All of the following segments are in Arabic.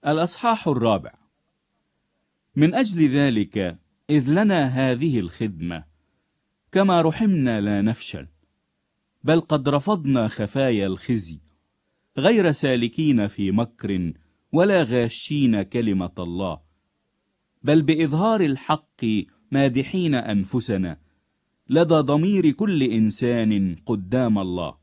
الأصحاح 4. من أجل ذلك إذ لنا هذه الخدمة كما رحمنا لا نفشل، بل قد رفضنا خفايا الخزي، غير سالكين في مكر ولا غاشين كلمة الله، بل بإظهار الحق مادحين أنفسنا لدى ضمير كل إنسان قدام الله.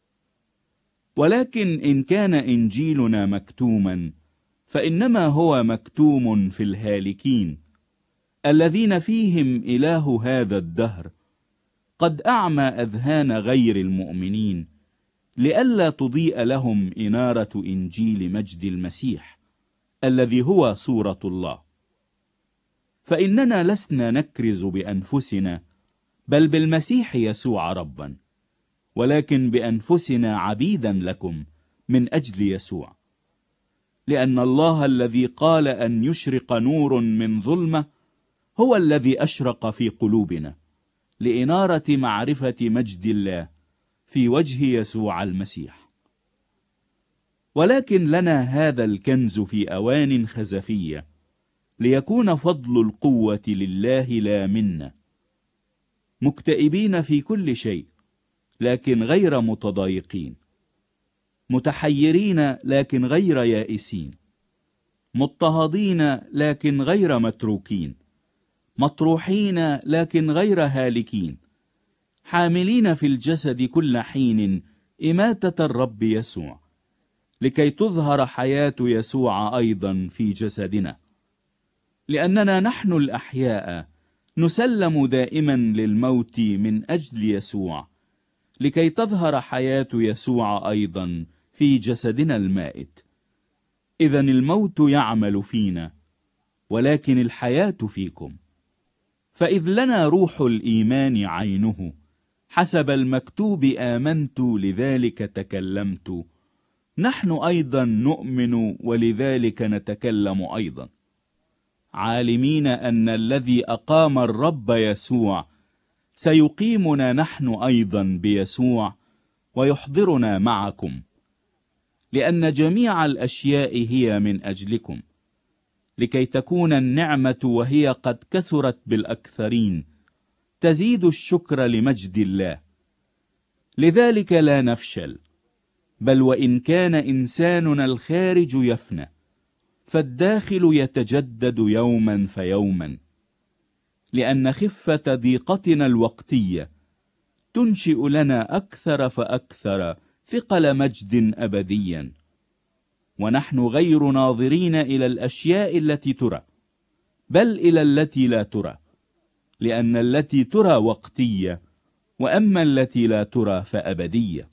ولكن إن كان إنجيلنا مكتوما فإنما هو مكتوم في الهالكين الذين فيهم إله هذا الدهر قد أعمى أذهان غير المؤمنين، لئلا تضيء لهم إنارة إنجيل مجد المسيح الذي هو صورة الله. فإننا لسنا نكرز بأنفسنا، بل بالمسيح يسوع ربا، ولكن بأنفسنا عبيدا لكم من أجل يسوع، لأن الله الذي قال أن يشرق نور من ظلمة هو الذي أشرق في قلوبنا لإنارة معرفة مجد الله في وجه يسوع المسيح. ولكن لنا هذا الكنز في أوان خزفية، ليكون فضل القوة لله لا منا، مكتئبين في كل شيء لكن غير متضايقين، متحيرين لكن غير يائسين، مضطهدين لكن غير متروكين، مطروحين لكن غير هالكين، حاملين في الجسد كل حين إماتة الرب يسوع، لكي تظهر حياة يسوع أيضا في جسدنا. لأننا نحن الأحياء نسلم دائما للموت من أجل يسوع، لكي تظهر حياة يسوع أيضا في جسدنا المائت. إذن الموت يعمل فينا ولكن الحياة فيكم. فإذ لنا روح الإيمان عينه حسب المكتوب آمنت لذلك تكلمت، نحن أيضا نؤمن ولذلك نتكلم أيضا، عالمين أن الذي أقام الرب يسوع سيقيمنا نحن أيضا بيسوع ويحضرنا معكم، لأن جميع الأشياء هي من أجلكم، لكي تكون النعمة وهي قد كثرت بالأكثرين تزيد الشكر لمجد الله. لذلك لا نفشل، بل وإن كان إنساننا الخارج يفنى فالداخل يتجدد يوما فيوما، لأن خفة ضيقتنا الوقتية تنشئ لنا أكثر فأكثر ثقل مجد أبديا، ونحن غير ناظرين إلى الأشياء التي ترى، بل إلى التي لا ترى، لأن التي ترى وقتية، وأما التي لا ترى فأبدية.